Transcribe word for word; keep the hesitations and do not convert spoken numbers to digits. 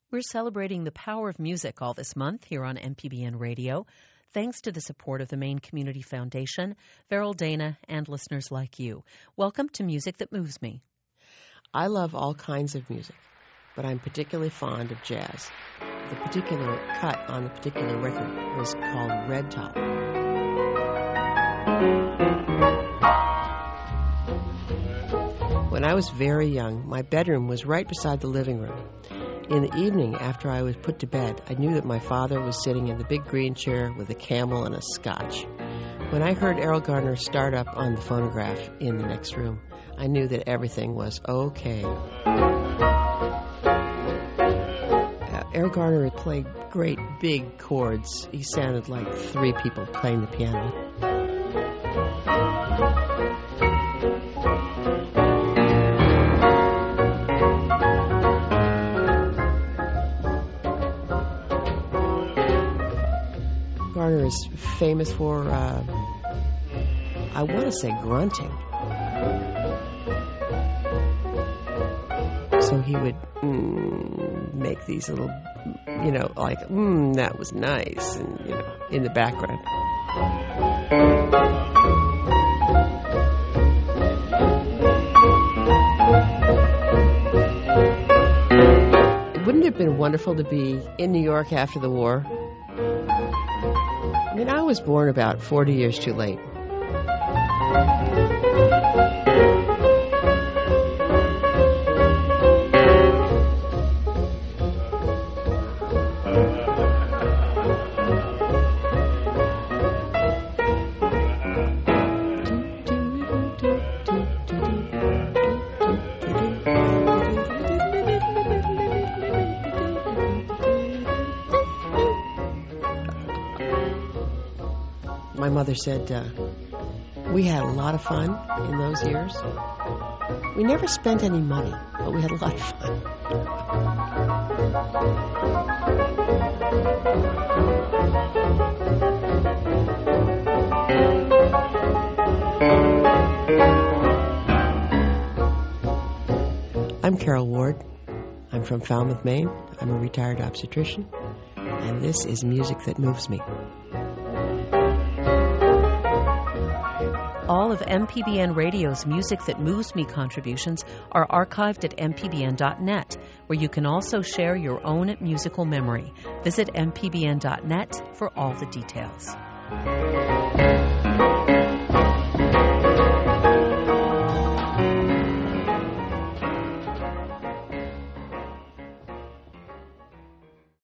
We're celebrating the power of music all this month here on M P B N Radio, thanks to the support of the Maine Community Foundation, Farrell Dana, and listeners like you. Welcome to Music That Moves Me. I love all kinds of music, but I'm particularly fond of jazz. The particular cut on the particular record was called Red Top. When I was very young, my bedroom was right beside the living room. In the evening, after I was put to bed, I knew that my father was sitting in the big green chair with a Camel and a scotch. When I heard Erroll Garner start up on the phonograph in the next room, I knew that everything was okay. Uh, Erroll Garner had played great big chords. He sounded like three people playing the piano. Garner is famous for, uh, I want to say grunting. So he would mm, make these little, you know, like, mm, that was nice, and, you know, in the background. Wouldn't it have been wonderful to be in New York after the war? I mean, I was born about forty years too late. My mother said uh, we had a lot of fun in those years. We never spent any money, but we had a lot of fun. I'm Carol Ward. I'm from Falmouth, Maine. I'm a retired obstetrician, and this is Music That Moves Me. All of M P B N Radio's Music That Moves Me contributions are archived at m p b n dot net, where you can also share your own musical memory. Visit m p b n dot net for all the details.